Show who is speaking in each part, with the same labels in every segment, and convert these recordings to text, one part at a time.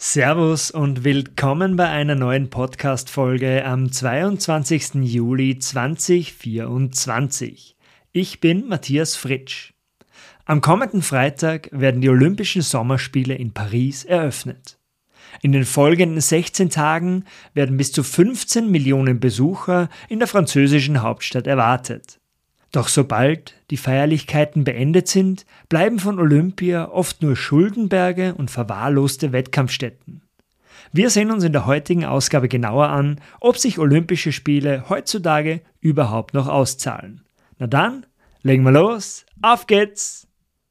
Speaker 1: Servus und willkommen bei einer neuen Podcast-Folge am 22. Juli 2024. Ich bin Matthias Fritsch. Am kommenden Freitag werden die Olympischen Sommerspiele in Paris eröffnet. In den folgenden 16 Tagen werden bis zu 15 Millionen Besucher in der französischen Hauptstadt erwartet. Doch sobald die Feierlichkeiten beendet sind, bleiben von Olympia oft nur Schuldenberge und verwahrloste Wettkampfstätten. Wir sehen uns in der heutigen Ausgabe genauer an, ob sich Olympische Spiele heutzutage überhaupt noch auszahlen. Na dann, legen wir los, auf geht's!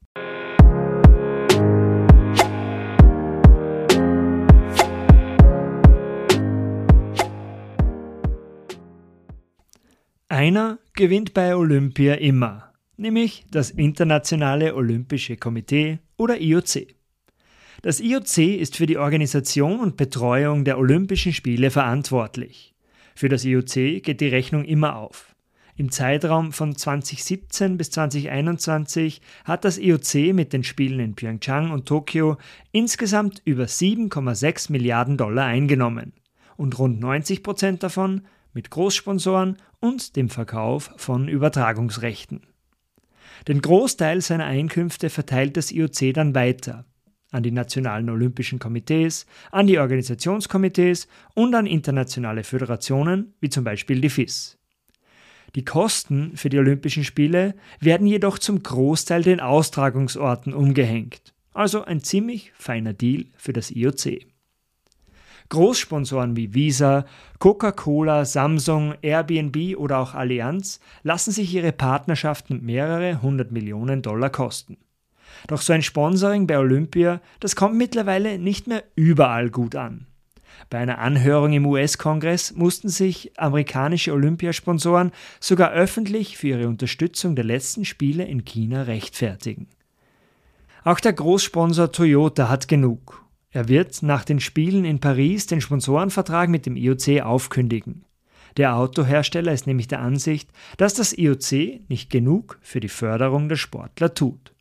Speaker 1: Einer gewinnt bei Olympia immer, nämlich das Internationale Olympische Komitee oder IOC. Das IOC ist für die Organisation und Betreuung der Olympischen Spiele verantwortlich. Für das IOC geht die Rechnung immer auf. Im Zeitraum von 2017 bis 2021 hat das IOC mit den Spielen in Pyeongchang und Tokio insgesamt über 7,6 Milliarden Dollar eingenommen und rund 90% davon mit Großsponsoren und dem Verkauf von Übertragungsrechten. Den Großteil seiner Einkünfte verteilt das IOC dann weiter an die nationalen Olympischen Komitees, an die Organisationskomitees und an internationale Föderationen, wie zum Beispiel die FIS. Die Kosten für die Olympischen Spiele werden jedoch zum Großteil den Austragungsorten umgehängt, also ein ziemlich feiner Deal für das IOC. Großsponsoren wie Visa, Coca-Cola, Samsung, Airbnb oder auch Allianz lassen sich ihre Partnerschaften mehrere 100 Millionen Dollar kosten. Doch so ein Sponsoring bei Olympia, das kommt mittlerweile nicht mehr überall gut an. Bei einer Anhörung im US-Kongress mussten sich amerikanische Olympiasponsoren sogar öffentlich für ihre Unterstützung der letzten Spiele in China rechtfertigen. Auch der Großsponsor Toyota hat genug. Er wird nach den Spielen in Paris den Sponsorenvertrag mit dem IOC aufkündigen. Der Autohersteller ist nämlich der Ansicht, dass das IOC nicht genug für die Förderung der Sportler tut.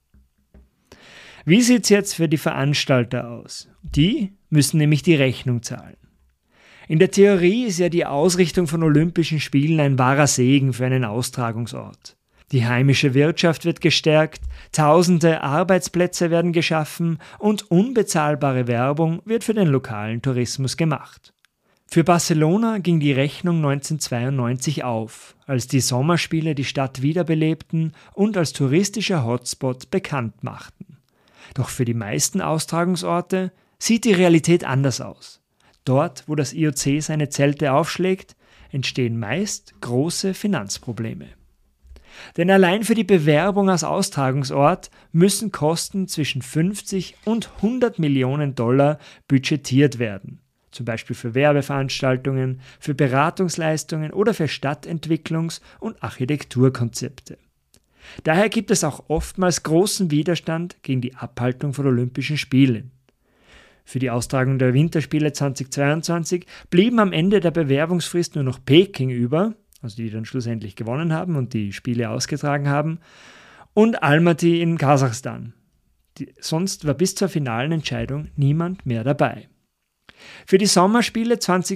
Speaker 1: Wie sieht es jetzt für die Veranstalter aus? Die müssen nämlich die Rechnung zahlen. In der Theorie ist ja die Ausrichtung von Olympischen Spielen ein wahrer Segen für einen Austragungsort. Die heimische Wirtschaft wird gestärkt, tausende Arbeitsplätze werden geschaffen und unbezahlbare Werbung wird für den lokalen Tourismus gemacht. Für Barcelona ging die Rechnung 1992 auf, als die Sommerspiele die Stadt wiederbelebten und als touristischer Hotspot bekannt machten. Doch für die meisten Austragungsorte sieht die Realität anders aus. Dort, wo das IOC seine Zelte aufschlägt, entstehen meist große Finanzprobleme. Denn allein für die Bewerbung als Austragungsort müssen Kosten zwischen 50 und 100 Millionen Dollar budgetiert werden. Zum Beispiel für Werbeveranstaltungen, für Beratungsleistungen oder für Stadtentwicklungs- und Architekturkonzepte. Daher gibt es auch oftmals großen Widerstand gegen die Abhaltung von Olympischen Spielen. Für die Austragung der Winterspiele 2022 blieben am Ende der Bewerbungsfrist nur noch Peking über, also die dann schlussendlich gewonnen haben und die Spiele ausgetragen haben, und Almaty in Kasachstan. Sonst war bis zur finalen Entscheidung niemand mehr dabei. Für die Sommerspiele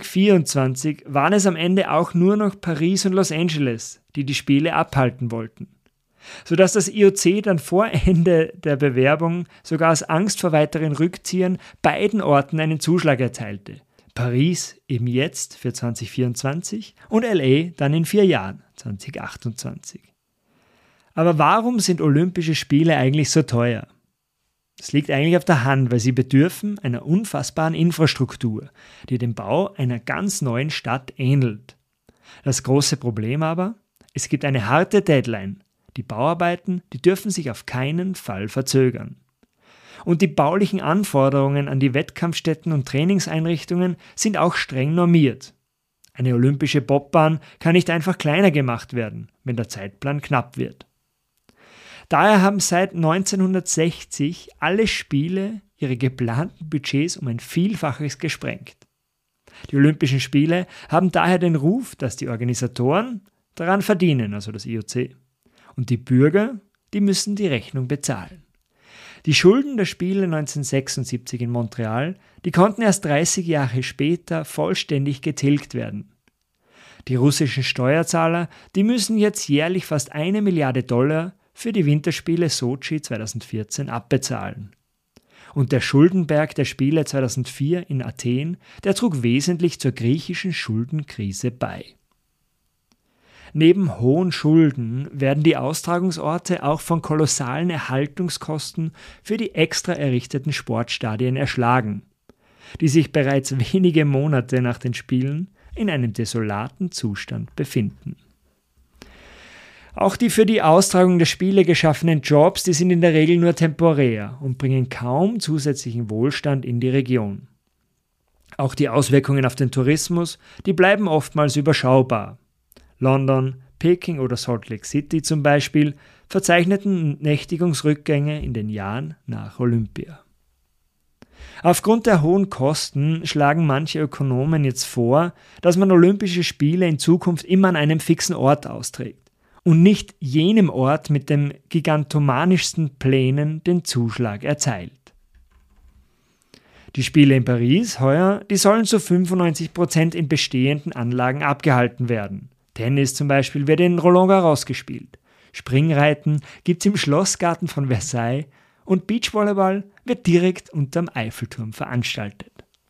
Speaker 1: 2024 waren es am Ende auch nur noch Paris und Los Angeles, die die Spiele abhalten wollten, sodass das IOC dann vor Ende der Bewerbung sogar aus Angst vor weiteren Rückziehern beiden Orten einen Zuschlag erteilte. Paris eben jetzt für 2024 und LA dann in 4 Jahren, 2028. Aber warum sind Olympische Spiele eigentlich so teuer? Das liegt eigentlich auf der Hand, weil sie bedürfen einer unfassbaren Infrastruktur, die dem Bau einer ganz neuen Stadt ähnelt. Das große Problem aber, es gibt eine harte Deadline. Die Bauarbeiten, die dürfen sich auf keinen Fall verzögern. Und die baulichen Anforderungen an die Wettkampfstätten und Trainingseinrichtungen sind auch streng normiert. Eine olympische Bobbahn kann nicht einfach kleiner gemacht werden, wenn der Zeitplan knapp wird. Daher haben seit 1960 alle Spiele ihre geplanten Budgets um ein Vielfaches gesprengt. Die Olympischen Spiele haben daher den Ruf, dass die Organisatoren daran verdienen, also das IOC. Und die Bürger, die müssen die Rechnung bezahlen. Die Schulden der Spiele 1976 in Montreal, die konnten erst 30 Jahre später vollständig getilgt werden. Die russischen Steuerzahler, die müssen jetzt jährlich fast $1 Milliarde für die Winterspiele Sochi 2014 abbezahlen. Und der Schuldenberg der Spiele 2004 in Athen, der trug wesentlich zur griechischen Schuldenkrise bei. Neben hohen Schulden werden die Austragungsorte auch von kolossalen Erhaltungskosten für die extra errichteten Sportstadien erschlagen, die sich bereits wenige Monate nach den Spielen in einem desolaten Zustand befinden. Auch die für die Austragung der Spiele geschaffenen Jobs, die sind in der Regel nur temporär und bringen kaum zusätzlichen Wohlstand in die Region. Auch die Auswirkungen auf den Tourismus, die bleiben oftmals überschaubar. London, Peking oder Salt Lake City zum Beispiel verzeichneten Nächtigungsrückgänge in den Jahren nach Olympia. Aufgrund der hohen Kosten schlagen manche Ökonomen jetzt vor, dass man Olympische Spiele in Zukunft immer an einem fixen Ort austrägt und nicht jenem Ort mit den gigantomanischsten Plänen den Zuschlag erteilt. Die Spiele in Paris heuer, die sollen zu 95% in bestehenden Anlagen abgehalten werden. Tennis zum Beispiel wird in Roland Garros gespielt. Springreiten gibt's im Schlossgarten von Versailles und Beachvolleyball wird direkt unterm Eiffelturm veranstaltet.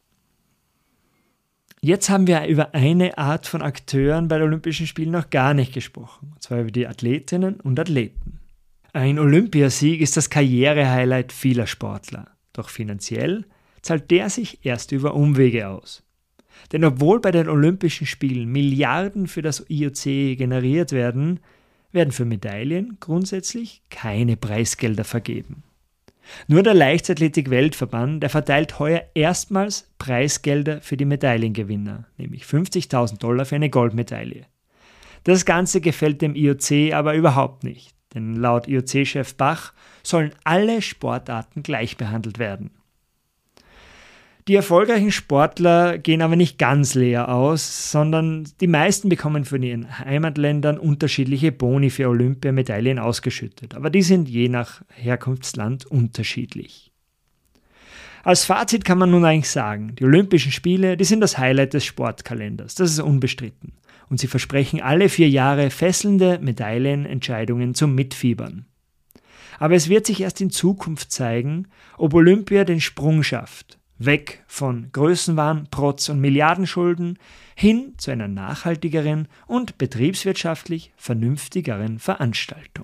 Speaker 1: Jetzt haben wir über eine Art von Akteuren bei den Olympischen Spielen noch gar nicht gesprochen, und zwar über die Athletinnen und Athleten. Ein Olympiasieg ist das Karrierehighlight vieler Sportler, doch finanziell zahlt der sich erst über Umwege aus. Denn obwohl bei den Olympischen Spielen Milliarden für das IOC generiert werden, werden für Medaillen grundsätzlich keine Preisgelder vergeben. Nur der Leichtathletik-Weltverband, der verteilt heuer erstmals Preisgelder für die Medaillengewinner, nämlich $50.000 für eine Goldmedaille. Das Ganze gefällt dem IOC aber überhaupt nicht, denn laut IOC-Chef Bach sollen alle Sportarten gleich behandelt werden. Die erfolgreichen Sportler gehen aber nicht ganz leer aus, sondern die meisten bekommen von ihren Heimatländern unterschiedliche Boni für Olympiamedaillen ausgeschüttet, aber die sind je nach Herkunftsland unterschiedlich. Als Fazit kann man nun eigentlich sagen, die Olympischen Spiele, die sind das Highlight des Sportkalenders, das ist unbestritten. Und sie versprechen alle 4 Jahre fesselnde Medaillenentscheidungen zum Mitfiebern. Aber es wird sich erst in Zukunft zeigen, ob Olympia den Sprung schafft. Weg von Größenwahn, Protz und Milliardenschulden hin zu einer nachhaltigeren und betriebswirtschaftlich vernünftigeren Veranstaltung.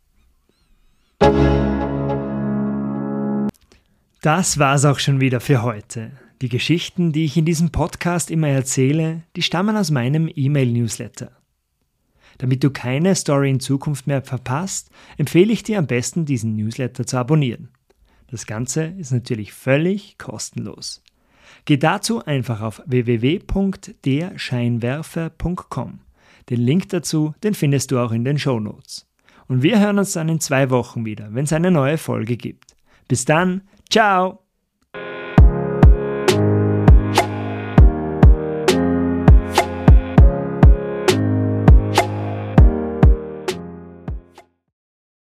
Speaker 1: Das war's auch schon wieder für heute. Die Geschichten, die ich in diesem Podcast immer erzähle, die stammen aus meinem E-Mail-Newsletter. Damit du keine Story in Zukunft mehr verpasst, empfehle ich dir am besten, diesen Newsletter zu abonnieren. Das Ganze ist natürlich völlig kostenlos. Geh dazu einfach auf www.derscheinwerfer.com. Den Link dazu, den findest du auch in den Shownotes. Und wir hören uns dann in 2 Wochen wieder, wenn es eine neue Folge gibt. Bis dann, ciao!